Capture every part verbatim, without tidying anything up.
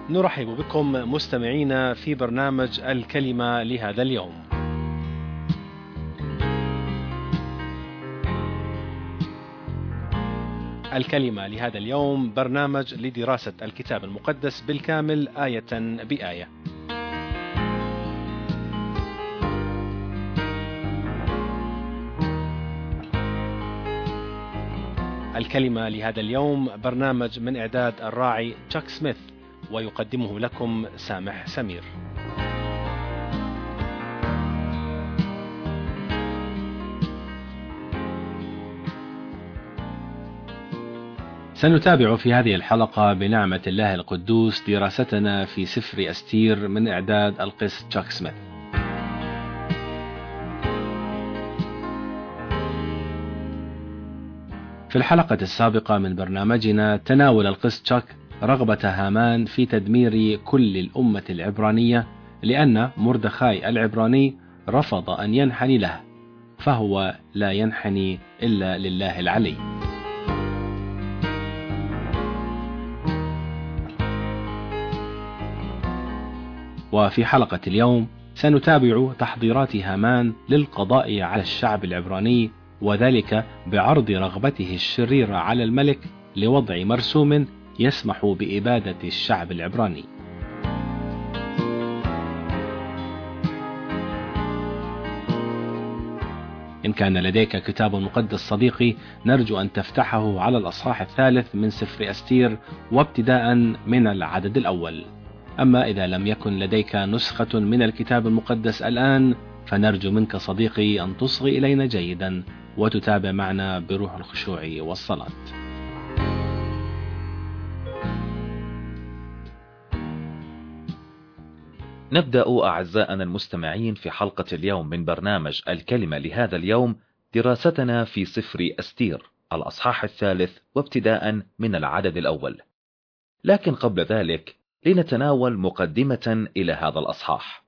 نرحب بكم مستمعينا في برنامج الكلمة لهذا اليوم. الكلمة لهذا اليوم برنامج لدراسة الكتاب المقدس بالكامل آية بآية. الكلمة لهذا اليوم برنامج من إعداد الراعي تشاك سميث، ويقدمه لكم سامح سمير. سنتابع في هذه الحلقة بنعمة الله القدوس دراستنا في سفر أستير من إعداد القس تشاك سميث. في الحلقة السابقة من برنامجنا تناول القس تشاك رغبة هامان في تدمير كل الأمة العبرانية، لأن مردخاي العبراني رفض أن ينحني له، فهو لا ينحني إلا لله العلي. وفي حلقة اليوم سنتابع تحضيرات هامان للقضاء على الشعب العبراني، وذلك بعرض رغبته الشريرة على الملك لوضع مرسوم يسمح بإبادة الشعب العبراني. إن كان لديك كتاب مقدس صديقي، نرجو أن تفتحه على الأصحاح الثالث من سفر أستير وابتداء من العدد الأول. أما إذا لم يكن لديك نسخة من الكتاب المقدس الآن، فنرجو منك صديقي أن تصغي إلينا جيدا وتتابع معنا بروح الخشوع والصلاة. نبدأ أعزائنا المستمعين في حلقة اليوم من برنامج الكلمة لهذا اليوم دراستنا في سفر أستير الأصحاح الثالث وابتداء من العدد الأول. لكن قبل ذلك لنتناول مقدمة إلى هذا الأصحاح.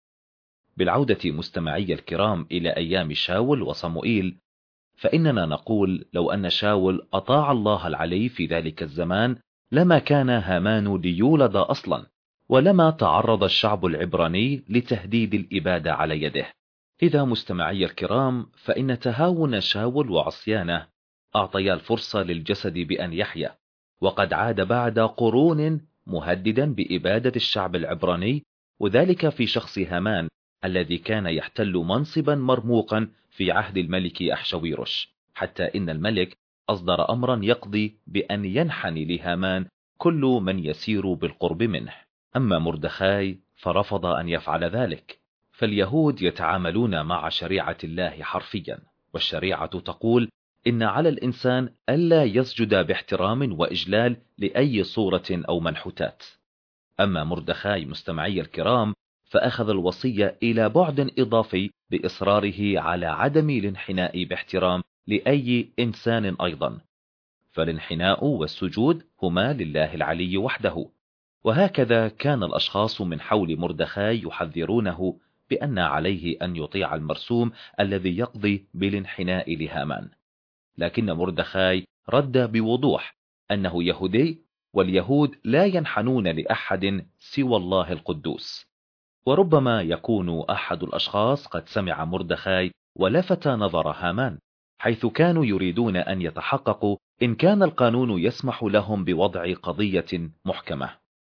بالعودة مستمعي الكرام إلى أيام شاول وصموئيل، فإننا نقول لو أن شاول أطاع الله العلي في ذلك الزمان لما كان هامان ليولد أصلا، ولما تعرض الشعب العبراني لتهديد الإبادة على يده. إذا مستمعي الكرام، فإن تهاون شاول وعصيانه أعطيا الفرصة للجسد بأن يحيا، وقد عاد بعد قرون مهددا بإبادة الشعب العبراني، وذلك في شخص هامان الذي كان يحتل منصبا مرموقا في عهد الملك أحشويروش، حتى إن الملك أصدر أمرا يقضي بأن ينحني لهامان كل من يسير بالقرب منه. أما مردخاي فرفض أن يفعل ذلك، فاليهود يتعاملون مع شريعة الله حرفيا، والشريعة تقول إن على الإنسان ألا يسجد باحترام وإجلال لأي صورة أو منحوتات. أما مردخاي مستمعي الكرام فأخذ الوصية إلى بعد إضافي بإصراره على عدم الانحناء باحترام لأي إنسان أيضا، فالانحناء والسجود هما لله العلي وحده. وهكذا كان الأشخاص من حول مردخاي يحذرونه بأن عليه أن يطيع المرسوم الذي يقضي بالانحناء لهامان. لكن مردخاي رد بوضوح أنه يهودي، واليهود لا ينحنون لأحد سوى الله القدوس. وربما يكون أحد الأشخاص قد سمع مردخاي ولفت نظر هامان، حيث كانوا يريدون أن يتحققوا إن كان القانون يسمح لهم بوضع قضية محكمة.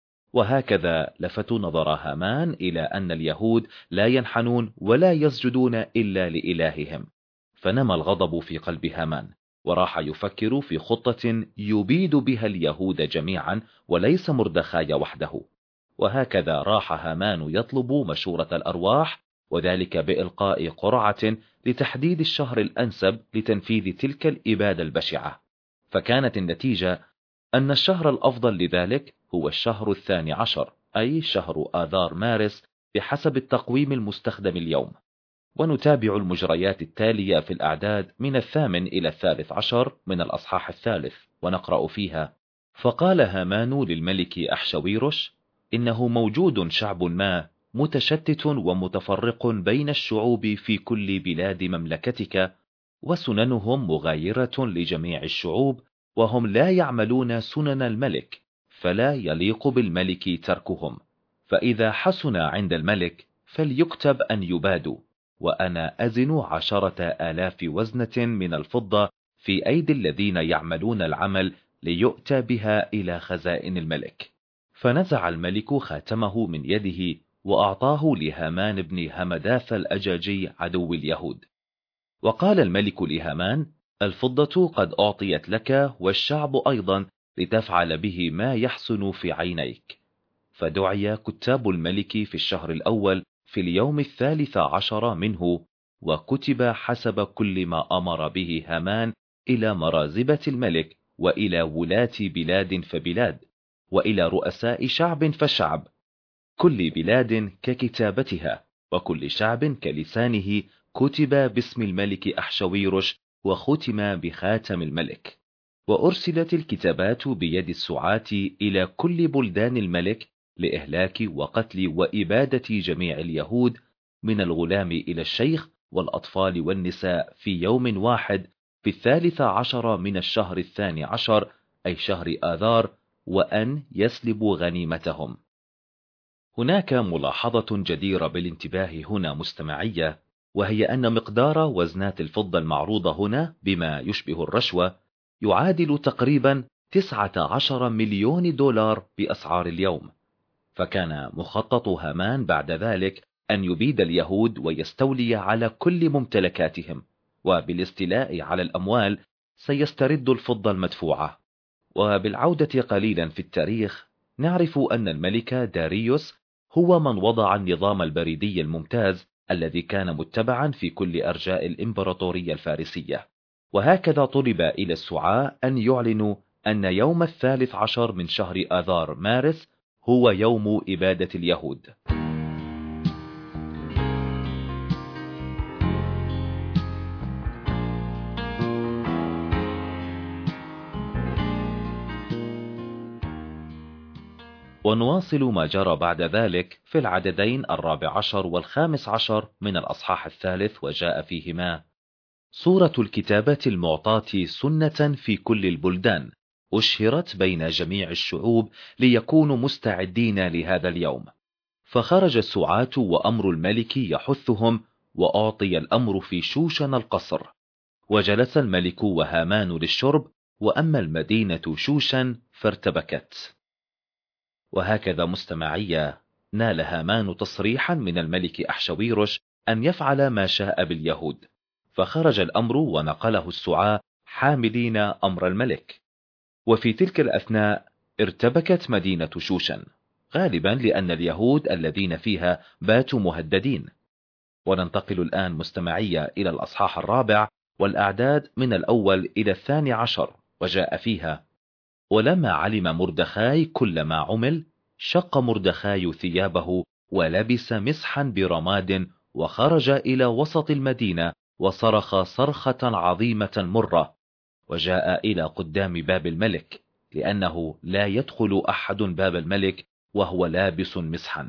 وهكذا لفتوا نظر هامان إلى أن اليهود لا ينحنون ولا يسجدون إلا لإلههم، فنمى الغضب في قلب هامان، وراح يفكر في خطة يبيد بها اليهود جميعا وليس مردخاي وحده. وهكذا راح هامان يطلب مشورة الأرواح، وذلك بإلقاء قرعة لتحديد الشهر الأنسب لتنفيذ تلك الإبادة البشعة. فكانت النتيجة أن الشهر الأفضل لذلك هو الشهر الثاني عشر، أي شهر آذار مارس بحسب التقويم المستخدم اليوم. ونتابع المجريات التالية في الأعداد من الثامن إلى الثالث عشر من الأصحاح الثالث، ونقرأ فيها: فقال هامان للملك أحشويروش: إنه موجود شعب ما متشتت ومتفرق بين الشعوب في كل بلاد مملكتك، وسننهم مغايرة لجميع الشعوب، وهم لا يعملون سنن الملك، فلا يليق بالملك تركهم، فإذا حسن عند الملك فليكتب أن يبادوا، وأنا أزن عشرة آلاف وزنة من الفضة في أيدي الذين يعملون العمل ليؤتى بها إلى خزائن الملك. فنزع الملك خاتمه من يده وأعطاه لهامان بن همداث الأجاجي عدو اليهود. وقال الملك لهامان: الفضة قد أعطيت لك والشعب أيضا لتفعل به ما يحسن في عينيك. فدعي كتاب الملك في الشهر الأول في اليوم الثالث عشر منه، وكتب حسب كل ما أمر به هامان إلى مرازبة الملك، وإلى ولاة بلاد فبلاد، وإلى رؤساء شعب فشعب، كل بلاد ككتابتها وكل شعب كلسانه، كتب باسم الملك أحشويرش وختم بخاتم الملك. وأرسلت الكتابات بيد السعاة إلى كل بلدان الملك لإهلاك وقتل وإبادة جميع اليهود من الغلام إلى الشيخ والأطفال والنساء في يوم واحد في الثالث عشر من الشهر الثاني عشر، أي شهر آذار، وأن يسلبوا غنيمتهم. هناك ملاحظة جديرة بالانتباه هنا مستمعية، وهي أن مقدار وزنات الفضة المعروضة هنا بما يشبه الرشوة يعادل تقريبا تسعة عشر مليون دولار بأسعار اليوم. فكان مخطط هامان بعد ذلك أن يبيد اليهود ويستولي على كل ممتلكاتهم، وبالاستيلاء على الأموال سيسترد الفضة المدفوعة. وبالعودة قليلا في التاريخ نعرف أن الملك داريوس هو من وضع النظام البريدي الممتاز الذي كان متبعا في كل أرجاء الإمبراطورية الفارسية. وهكذا طلب إلى السعاة أن يعلنوا أن يوم الثالث عشر من شهر آذار مارس هو يوم إبادة اليهود. ونواصل ما جرى بعد ذلك في العددين الرابع عشر والخامس عشر من الأصحاح الثالث، وجاء فيهما: صورة الكتابة المعطاة سنة في كل البلدان، أشهرت بين جميع الشعوب ليكونوا مستعدين لهذا اليوم. فخرج السعاة وأمر الملك يحثهم، وأعطي الأمر في شوشن القصر. وجلس الملك وهامان للشرب، وأما المدينة شوشن فارتبكت. وهكذا مستمعية نال هامان تصريحا من الملك أحشويرش أن يفعل ما شاء باليهود، فخرج الأمر ونقله السعاة حاملين أمر الملك. وفي تلك الأثناء ارتبكت مدينة شوشن، غالبا لأن اليهود الذين فيها باتوا مهددين. وننتقل الآن مستمعية إلى الأصحاح الرابع والأعداد من الأول إلى الثاني عشر، وجاء فيها: ولما علم مردخاي كل ما عمل، شق مردخاي ثيابه ولبس مسحا برماد، وخرج إلى وسط المدينة وصرخ صرخة عظيمة مرة، وجاء إلى قدام باب الملك، لأنه لا يدخل أحد باب الملك وهو لابس مسحا.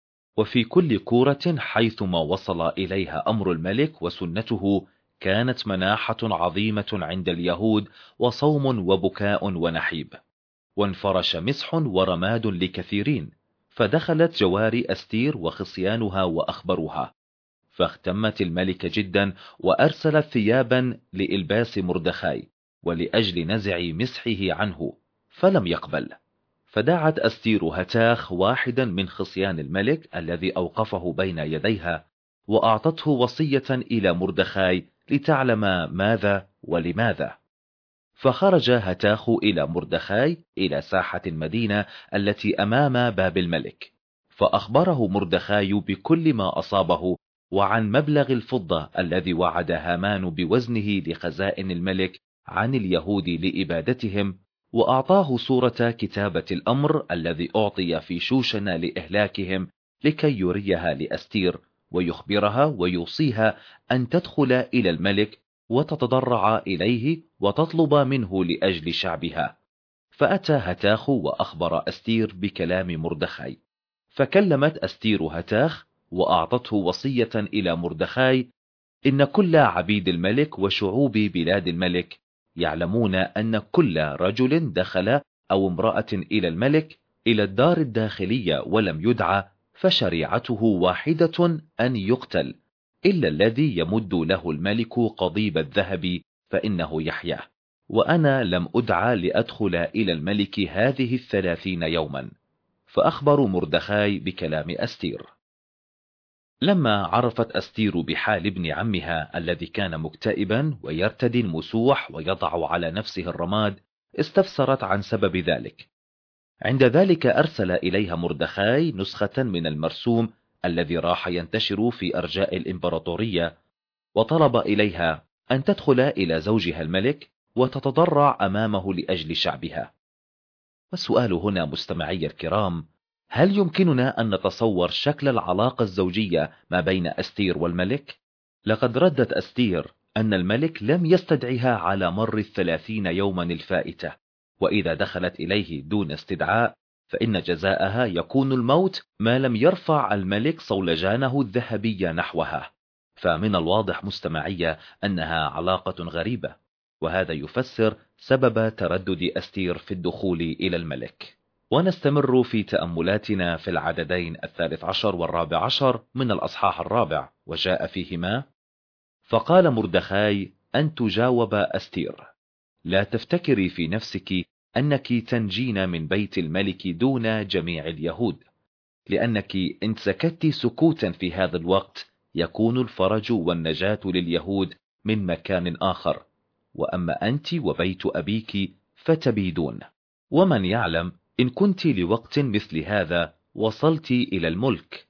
وفي كل كورة حيثما وصل إليها أمر الملك وسنته كانت مناحة عظيمة عند اليهود، وصوم وبكاء ونحيب، وانفرش مسح ورماد لكثيرين. فدخلت جواري أستير وخصيانها وأخبرها، فاختمت الملك جدا، وأرسلت ثيابا لإلباس مردخاي ولأجل نزع مسحه عنه، فلم يقبل. فدعت أستير هتاخ واحدا من خصيان الملك الذي أوقفه بين يديها، وأعطته وصية إلى مردخاي لتعلم ماذا ولماذا. فخرج هتاخ إلى مردخاي إلى ساحة المدينة التي أمام باب الملك، فأخبره مردخاي بكل ما أصابه وعن مبلغ الفضة الذي وعد هامان بوزنه لخزائن الملك عن اليهود لإبادتهم، وأعطاه صورة كتابة الأمر الذي أعطي في شوشن لإهلاكهم، لكي يريها لأستير ويخبرها ويوصيها أن تدخل إلى الملك وتتضرع إليه وتطلب منه لأجل شعبها. فأتى هتاخ وأخبر أستير بكلام مردخاي، فكلمت أستير هتاخ وأعطته وصية إلى مردخاي: إن كل عبيد الملك وشعوب بلاد الملك يعلمون أن كل رجل دخل أو امرأة إلى الملك إلى الدار الداخلية ولم يدعى، فشريعته واحدة أن يقتل، إلا الذي يمد له الملك قضيب الذهب فإنه يحيى. وأنا لم أدعى لأدخل إلى الملك هذه الثلاثين يوما. فأخبر مردخاي بكلام أستير. لما عرفت أستير بحال ابن عمها الذي كان مكتئبا ويرتدي المسوح ويضع على نفسه الرماد، استفسرت عن سبب ذلك. عند ذلك أرسل إليها مردخاي نسخة من المرسوم الذي راح ينتشر في أرجاء الإمبراطورية، وطلب إليها أن تدخل إلى زوجها الملك وتتضرع أمامه لأجل شعبها. والسؤال هنا مستمعي الكرام، هل يمكننا أن نتصور شكل العلاقة الزوجية ما بين أستير والملك؟ لقد ردت أستير أن الملك لم يستدعها على مر الثلاثين يوما الفائتة، وإذا دخلت إليه دون استدعاء فإن جزاءها يكون الموت ما لم يرفع الملك صولجانه الذهبي نحوها. فمن الواضح مستمعية أنها علاقة غريبة، وهذا يفسر سبب تردد أستير في الدخول إلى الملك. ونستمر في تأملاتنا في العددين الثالث عشر والرابع عشر من الأصحاح الرابع، وجاء فيهما: فقال مردخاي أن تجاوب أستير: لا تفتكري في نفسك أنك تنجين من بيت الملك دون جميع اليهود، لأنك إن سكت سكوتا في هذا الوقت يكون الفرج والنجاة لليهود من مكان آخر، وأما أنت وبيت أبيك فتبيدون، ومن يعلم إن كنت لوقت مثل هذا وصلت إلى الملك.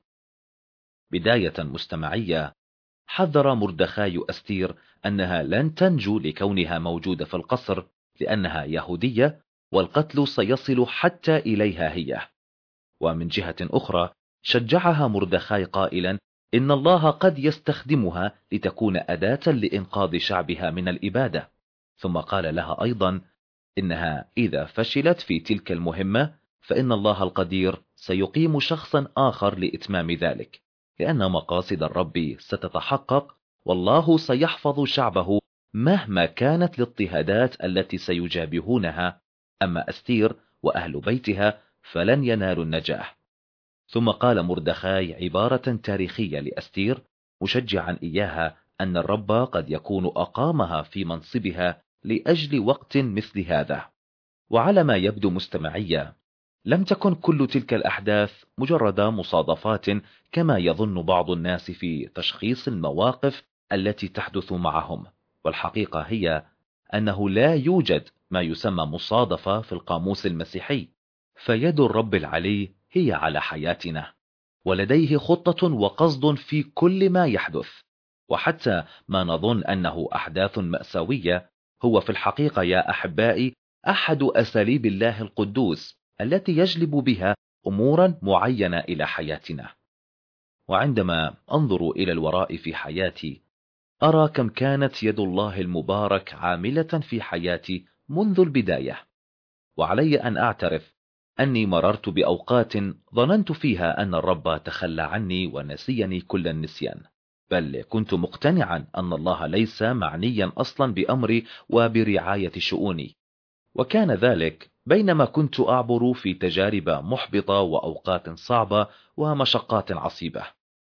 بداية مستمعية، حذر مردخاي أستير أنها لن تنجو لكونها موجودة في القصر لأنها يهودية، والقتل سيصل حتى إليها هي. ومن جهة أخرى شجعها مردخاي قائلا إن الله قد يستخدمها لتكون أداة لإنقاذ شعبها من الإبادة، ثم قال لها أيضا إنها إذا فشلت في تلك المهمة فإن الله القدير سيقيم شخصا آخر لإتمام ذلك، لأن مقاصد الرب ستتحقق، والله سيحفظ شعبه مهما كانت الاضطهادات التي سيجابهونها، أما أستير وأهل بيتها فلن ينالوا النجاح. ثم قال مردخاي عبارة تاريخية لأستير مشجعا إياها أن الرب قد يكون أقامها في منصبها لأجل وقت مثل هذا. وعلى ما يبدو مستمعية، لم تكن كل تلك الأحداث مجرد مصادفات كما يظن بعض الناس في تشخيص المواقف التي تحدث معهم، والحقيقة هي أنه لا يوجد ما يسمى مصادفة في القاموس المسيحي، فيد الرب العلي هي على حياتنا، ولديه خطة وقصد في كل ما يحدث. وحتى ما نظن أنه أحداث مأساوية هو في الحقيقة يا أحبائي أحد أساليب الله القدوس التي يجلب بها أمورا معينة إلى حياتنا. وعندما أنظر إلى الوراء في حياتي أرى كم كانت يد الله المبارك عاملة في حياتي منذ البداية، وعلي أن أعترف أني مررت بأوقات ظننت فيها أن الرب تخلى عني ونسيني كل النسيان، بل كنت مقتنعا أن الله ليس معنيا أصلا بأمري وبرعاية شؤوني. وكان ذلك بينما كنت أعبر في تجارب محبطة وأوقات صعبة ومشقات عصيبة.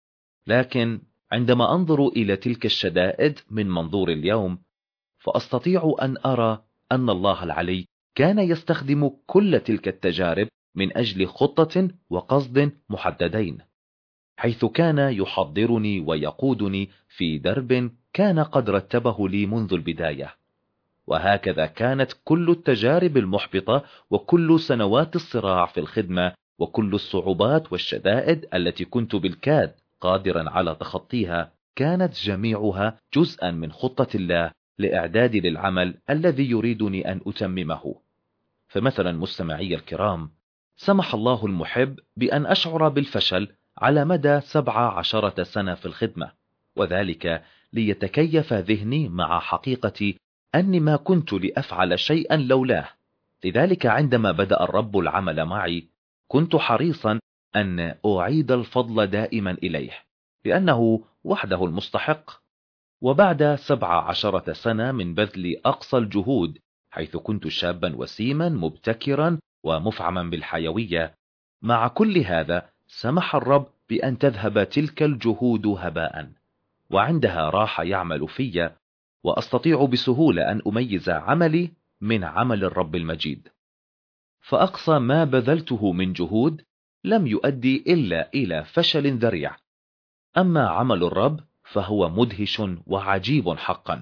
لكن عندما أنظر إلى تلك الشدائد من منظور اليوم فأستطيع أن أرى أن الله العلي كان يستخدم كل تلك التجارب من أجل خطة وقصد محددين، حيث كان يحضرني ويقودني في درب كان قد رتبه لي منذ البداية. وهكذا كانت كل التجارب المحبطة وكل سنوات الصراع في الخدمة وكل الصعوبات والشدائد التي كنت بالكاد قادرا على تخطيها، كانت جميعها جزءا من خطة الله لإعدادي للعمل الذي يريدني أن أتممه. فمثلا مستمعي الكرام، سمح الله المحب بأن أشعر بالفشل على مدى سبع عشرة سنة في الخدمة، وذلك ليتكيف ذهني مع حقيقة أني ما كنت لأفعل شيئا لولاه. لذلك عندما بدأ الرب العمل معي كنت حريصا أن أعيد الفضل دائما إليه، لأنه وحده المستحق. وبعد سبع عشرة سنة من بذل أقصى الجهود، حيث كنت شابا وسيما مبتكرا ومفعما بالحيوية. مع كل هذا سمح الرب بأن تذهب تلك الجهود هباء، وعندها راح يعمل في، وأستطيع بسهولة أن أميز عملي من عمل الرب المجيد. فأقصى ما بذلته من جهود لم يؤدي إلا إلى فشل ذريع، أما عمل الرب فهو مدهش وعجيب حقا.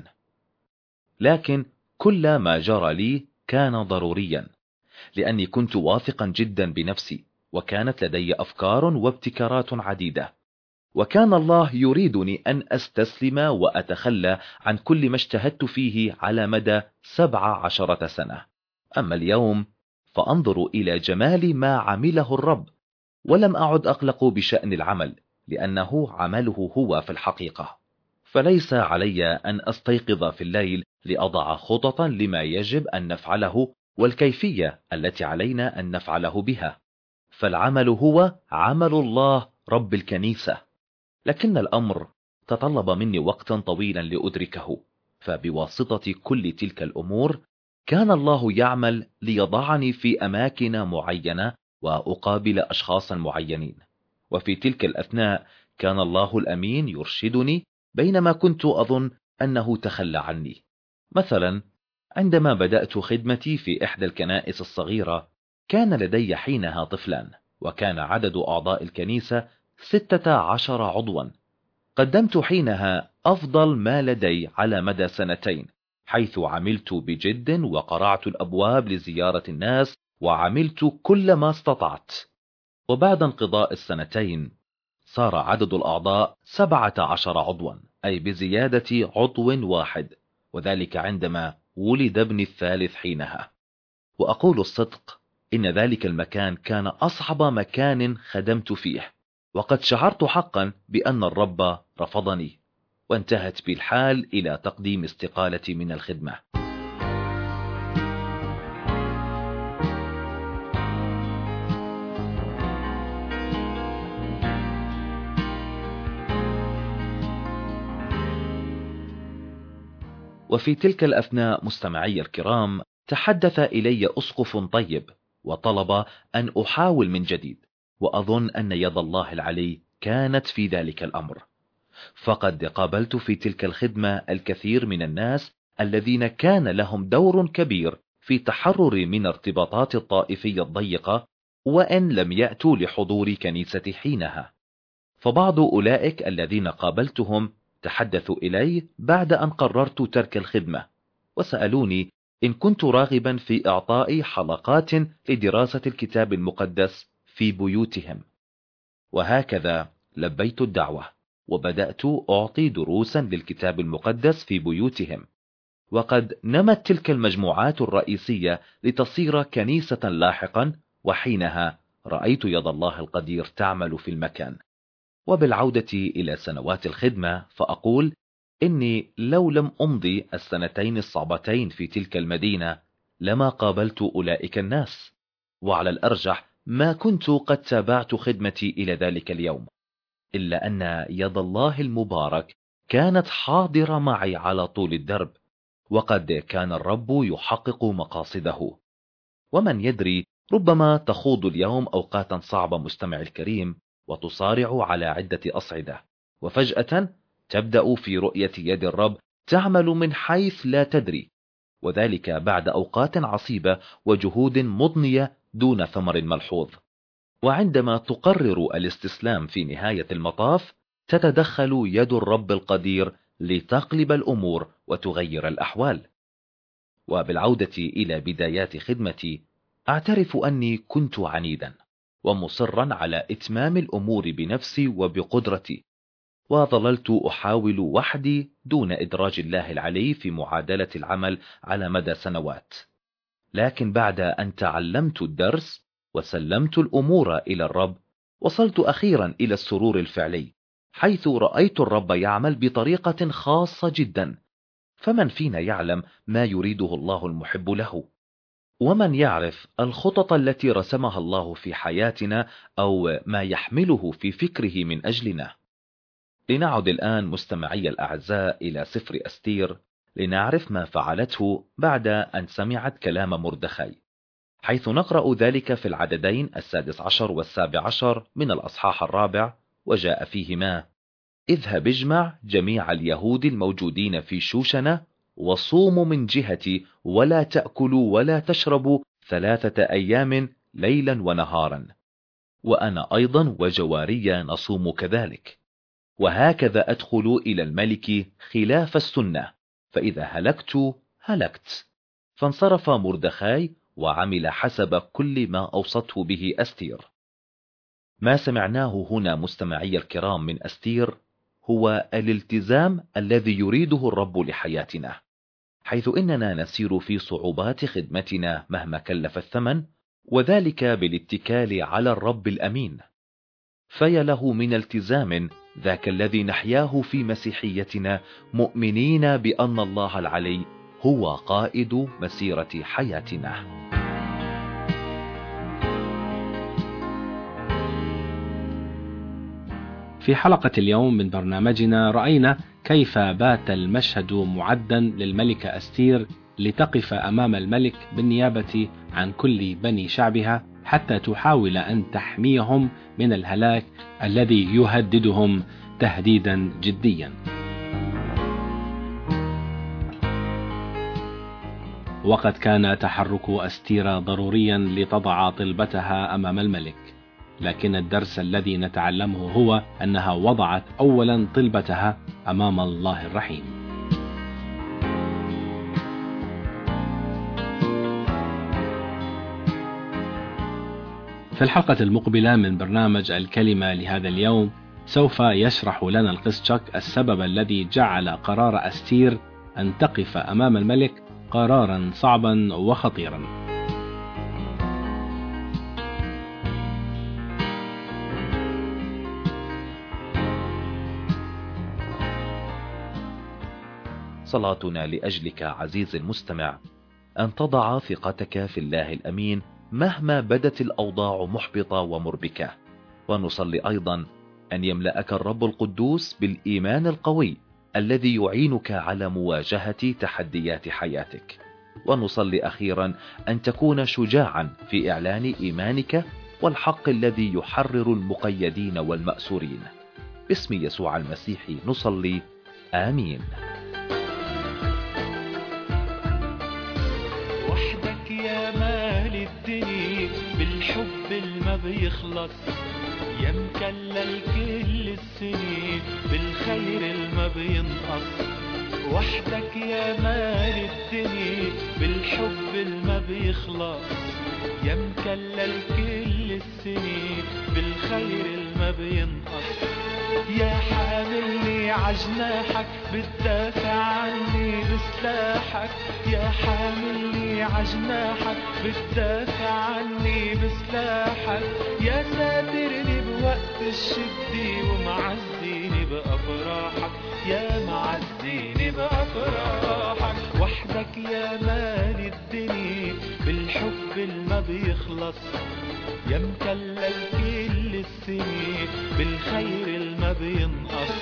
لكن كل ما جرى لي كان ضروريا، لأني كنت واثقا جدا بنفسي، وكانت لدي أفكار وابتكارات عديدة، وكان الله يريدني أن أستسلم وأتخلى عن كل ما اجتهدت فيه على مدى سبع عشرة سنة. أما اليوم فأنظر إلى جمال ما عمله الرب، ولم أعد أقلق بشأن العمل، لأنه عمله هو في الحقيقة. فليس علي أن أستيقظ في الليل لأضع خططا لما يجب أن نفعله والكيفية التي علينا أن نفعله بها، فالعمل هو عمل الله رب الكنيسة. لكن الأمر تطلب مني وقتا طويلا لأدركه، فبواسطة كل تلك الأمور كان الله يعمل ليضعني في أماكن معينة وأقابل أشخاصا معينين. وفي تلك الأثناء كان الله الأمين يرشدني بينما كنت أظن أنه تخلى عني. مثلا عندما بدأت خدمتي في إحدى الكنائس الصغيرة، كان لدي حينها طفلان، وكان عدد أعضاء الكنيسة ستة عشر عضوا. قدمت حينها أفضل ما لدي على مدى سنتين، حيث عملت بجد وقرعت الأبواب لزيارة الناس، وعملت كل ما استطعت. وبعد انقضاء السنتين صار عدد الأعضاء سبعة عشر عضوا، أي بزيادة عضو واحد، وذلك عندما ولد ابني الثالث حينها. وأقول الصدق إن ذلك المكان كان أصعب مكان خدمت فيه، وقد شعرت حقا بأن الرب رفضني، وانتهت بالحال إلى تقديم استقالتي من الخدمة. وفي تلك الأثناء مستمعي الكرام، تحدث إلي أسقف طيب وطلب أن أحاول من جديد، وأظن أن يد الله العلي كانت في ذلك الأمر، فقد قابلت في تلك الخدمة الكثير من الناس الذين كان لهم دور كبير في تحرر من ارتباطات الطائفية الضيقة، وإن لم يأتوا لحضور كنيستي حينها. فبعض أولئك الذين قابلتهم تحدثوا إلي بعد أن قررت ترك الخدمة، وسألوني إن كنت راغبا في إعطاء حلقات لدراسة الكتاب المقدس في بيوتهم. وهكذا لبيت الدعوة، وبدأت أعطي دروسا للكتاب المقدس في بيوتهم. وقد نمت تلك المجموعات الرئيسية لتصير كنيسة لاحقا، وحينها رأيت يد الله القدير تعمل في المكان. وبالعودة إلى سنوات الخدمة فأقول إني لو لم أمضي السنتين الصعبتين في تلك المدينة لما قابلت أولئك الناس، وعلى الأرجح ما كنت قد تابعت خدمتي إلى ذلك اليوم، إلا أن يد الله المبارك كانت حاضرة معي على طول الدرب، وقد كان الرب يحقق مقاصده. ومن يدري، ربما تخوض اليوم أوقاتا صعبة مستمع الكريم، وتصارع على عدة أصعدة، وفجأة تبدأ في رؤية يد الرب تعمل من حيث لا تدري، وذلك بعد أوقات عصيبة وجهود مضنية دون ثمر ملحوظ. وعندما تقرر الاستسلام في نهاية المطاف، تتدخل يد الرب القدير لتقلب الأمور وتغير الأحوال. وبالعودة إلى بدايات خدمتي، أعترف أني كنت عنيدا ومصرا على إتمام الأمور بنفسي وبقدرتي، وظللت أحاول وحدي دون إدراج الله العلي في معادلة العمل على مدى سنوات. لكن بعد أن تعلمت الدرس وسلمت الأمور إلى الرب، وصلت أخيرا إلى السرور الفعلي، حيث رأيت الرب يعمل بطريقة خاصة جدا. فمن فينا يعلم ما يريده الله المحب له؟ ومن يعرف الخطط التي رسمها الله في حياتنا أو ما يحمله في فكره من أجلنا؟ لنعد الآن مستمعي الأعزاء إلى سفر أستير، لنعرف ما فعلته بعد أن سمعت كلام مردخاي، حيث نقرأ ذلك في العددين السادس عشر والسابع عشر من الأصحاح الرابع، وجاء فيهما: اذهب اجمع جميع اليهود الموجودين في شوشنة وصوموا من جهتي، ولا تأكلوا ولا تشربوا ثلاثة أيام ليلا ونهارا، وأنا أيضا وجواري نصوم كذلك، وهكذا أدخل إلى الملك خلاف السنة، فإذا هلكت هلكت. فانصرف مردخاي وعمل حسب كل ما أوصته به أستير. ما سمعناه هنا مستمعي الكرام من أستير هو الالتزام الذي يريده الرب لحياتنا، حيث إننا نسير في صعوبات خدمتنا مهما كلف الثمن، وذلك بالاتكال على الرب الأمين. فيا له من التزام ذاك الذي نحياه في مسيحيتنا، مؤمنين بأن الله العلي هو قائد مسيرة حياتنا. في حلقة اليوم من برنامجنا رأينا كيف بات المشهد معدا للملكة أستير لتقف أمام الملك بالنيابة عن كل بني شعبها، حتى تحاول أن تحميهم من الهلاك الذي يهددهم تهديدا جديا. وقد كان تحرك أستير ضروريا لتضع طلبتها أمام الملك، لكن الدرس الذي نتعلمه هو أنها وضعت أولا طلبتها أمام الله الرحيم. في الحلقة المقبلة من برنامج الكلمة لهذا اليوم سوف يشرح لنا القسطشك السبب الذي جعل قرار أستير أن تقف أمام الملك قرارا صعبا وخطيرا. صلاتنا لأجلك عزيزي المستمع أن تضع ثقتك في الله الأمين مهما بدت الأوضاع محبطة ومربكة، ونصلي أيضا أن يملأك الرب القدوس بالإيمان القوي الذي يعينك على مواجهة تحديات حياتك، ونصلي أخيرا أن تكون شجاعا في إعلان إيمانك والحق الذي يحرر المقيدين والمأسورين. باسم يسوع المسيح نصلي، آمين. وحدك يا مال الدنيا بالحب الما بيخلص، يا مكلل كل السنين بالخير الما بينقص. وحدك يا مال الدنيا بالحب الما بيخلص، يا مكلل كل السنين بالخير الما بينقص. يا حاملني عجناحك بتدافع عني بسلاحك، يا حاملني عجناحك بتدافع عني بسلاحك. يا ساترني بوقت الشدي ومعزيني بأفراحك، يا معزيني بأفراحك. وحدك يا مال الدنيا بالحب الما بيخلص، يا مكلل كل السنين بالخير الما بينقص.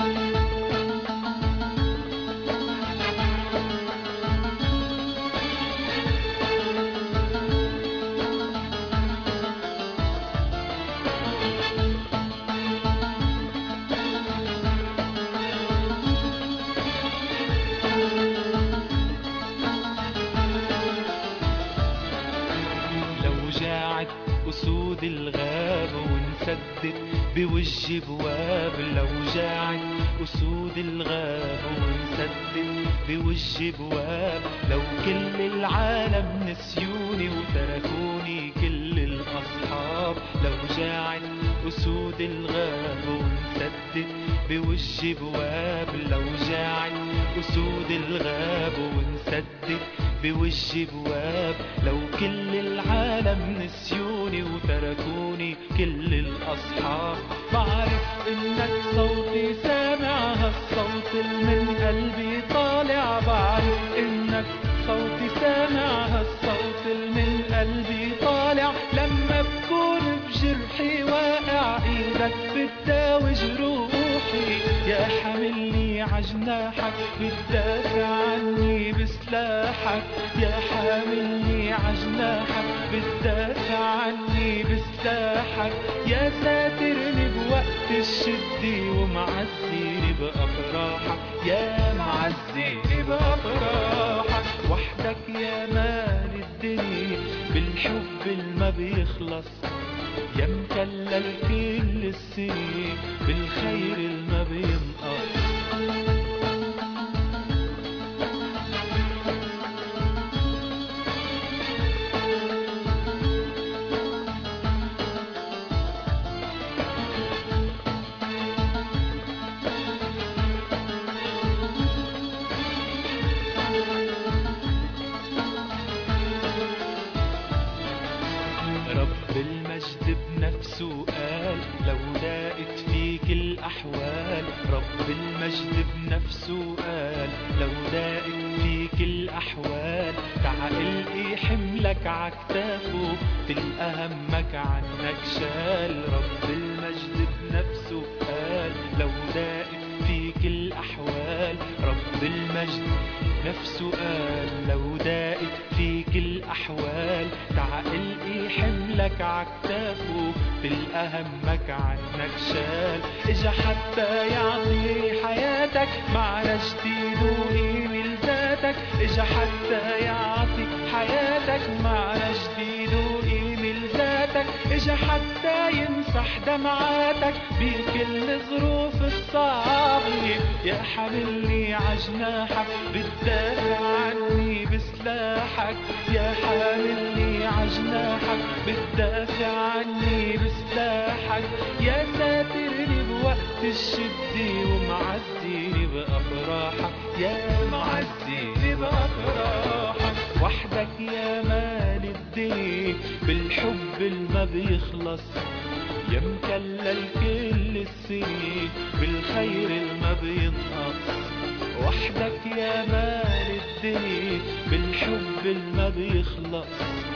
أسود الغاب ونسدد بوجه بواب، لو جاعت أسود الغاب ونسدد بوجه بواب. لو كل العالم نسيوني وتركوني كل الأصحاب، لو جاعت أسود الغاب ونسدد بوجه بواب. لو جاعت أسود الغاب ونسدد بوجه بواب. لو كل العالم نسيوني وتركوني كل الأصحاب. بعرف إنك صوتي سامعها، الصوت من قلبي طالع. بعرف إنك صوتي سامعها، الصوت من قلبي طالع. لما بكون بجرحي واقع إيدك بتداوي جروحي، يا حاملني عجناحك بتدافع عني بسلاحك يا حاملني عجناحك بتدافع عني بسلاحك يا ساترني بوقت الشدة ومعزيني بأفراحك يا معزيني بأفراحك وحدك يا مال الدنيا بالحب الما بيخلص يا مكلل كل السنين بالخير الما بينقص المجد بنفسه قال لو ضاقت فيك الأحوال رب المجد بنفسه قال لو ضاقت فيك الأحوال تعال القي حملك عكتافه تلقى همك عنك شال رب المجد بنفسه قال لو ضاقت فيك الأحوال رب المجد نفسه قال لو ضاقت فيك الأحوال تعال القي حملك عكتافه تلقى همك عنك شال اجا حتى يعطي حياتك معنى جديد وقيمة لذاتك اجا حتى يعطي حياتك معنى جديد وقيمة لذاتك اجا حتى يمسح دمعاتك بكل ظروف الصعبة يا حاملني عجناحك بتدافع عني بسلاحك يا حاملني عجناحك بتدافع عني بسلاحك يا ساترني بوقت الشدة ومعزيني بأفراحك يا معزيني بأفراحك وحدك يا مال الدنيا بالحب الما بيخلص يا مكلل كل السنين بالخير الما بينقص وحدك يا مال الدنيا بالحب الما بيخلص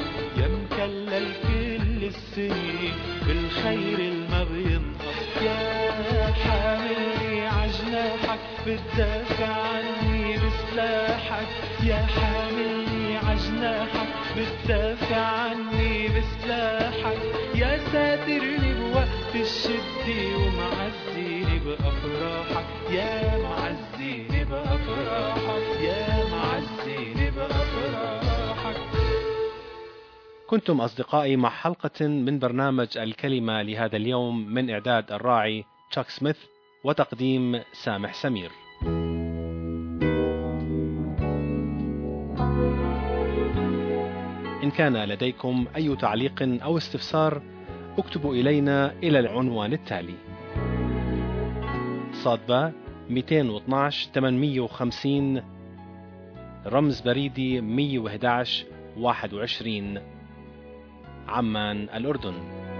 يا مكلل كل السنين بالخير الما بينقص يا حاملني عجناحك بتدافع عني بسلاحك يا حاملني عجناحك بتدافع عني بسلاحك يا ساترني بوقت الشدة ومعزيني بأفراحك يا معزيني بأفراحك يا معزيني بأفراحك. كنتم أصدقائي مع حلقة من برنامج الكلمة لهذا اليوم من إعداد الراعي تشاك سميث وتقديم سامح سمير. إن كان لديكم أي تعليق أو استفسار اكتبوا إلينا إلى العنوان التالي: صادبة مئتين واثناشر ثمانمئة وخمسين رمز بريدي مئة وأحد عشر واحد وعشرين عمان الأردن.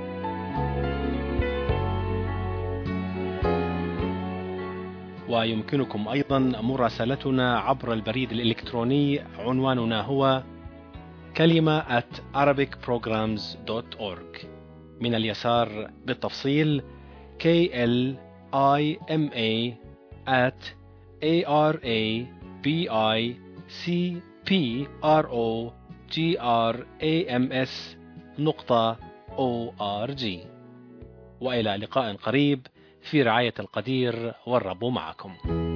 ويمكنكم أيضا مراسلتنا عبر البريد الإلكتروني، عنواننا هو كلمة at arabic programs dot org. من اليسار بالتفصيل K L I M A at A R A B I C P R O G R A M S نقطة O R G. وإلى لقاء قريب في رعاية القدير والرب معكم.